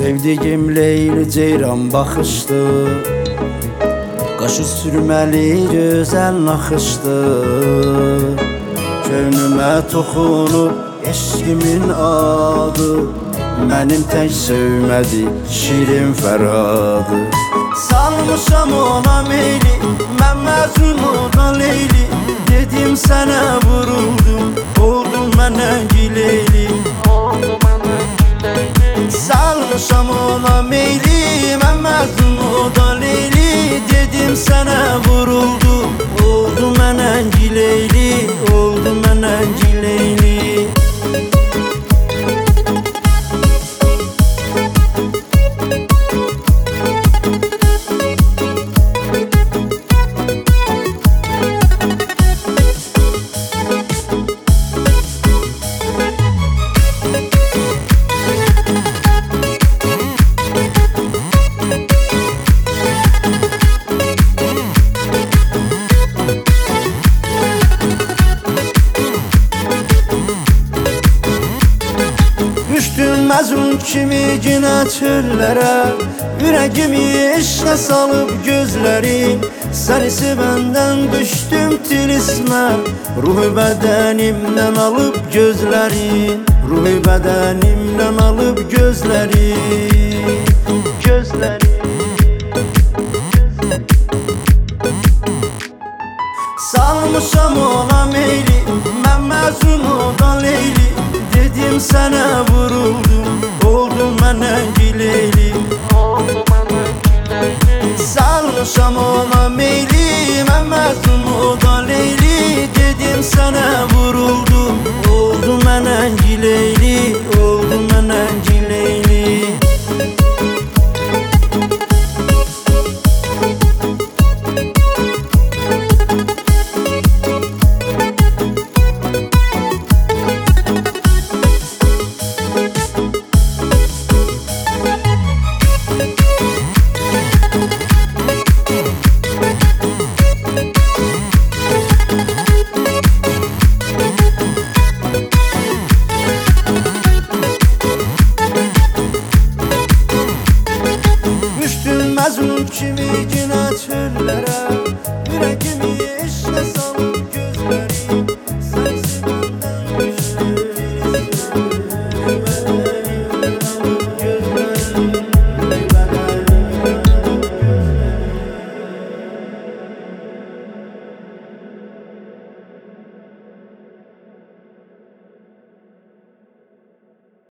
Sevdiğim Leyli ceyran bakıştı, qaşı sürməli gözəl naxışdı. Könlümə toxunub eşqimin adı, mənim tək sevmədi şirin fərhadı. Salmışam ona meyli, mən məzunu Leyli. Dedim sənə vuruldum, oldum mənə gileyli. Salmışam ona meyli, mən məzunu Leyli. Dedim sənə vuruldum, oldum mənə gileyli, oldum mənə gileyli. Düştüm məzun kimi yenə çöllərə, ürəyimi eşqə salıb gözlərin. Səni sevəndən düşdüm tilismə, ruhu bədənimdən alıb gözlərin. Ruhu bədənimdən alıb gözlərin, gözlərin. Salmışam ona meyli, mən məzunu Leyli. Dedim sənə vuruldum, oldum mənə gileyli. Salmışam ona meyli, mən məzunu Leyli. Dedim sənə vuruldum, oldum mənə gileyli, oldum mənə gileyli. Düştüm məzun kimi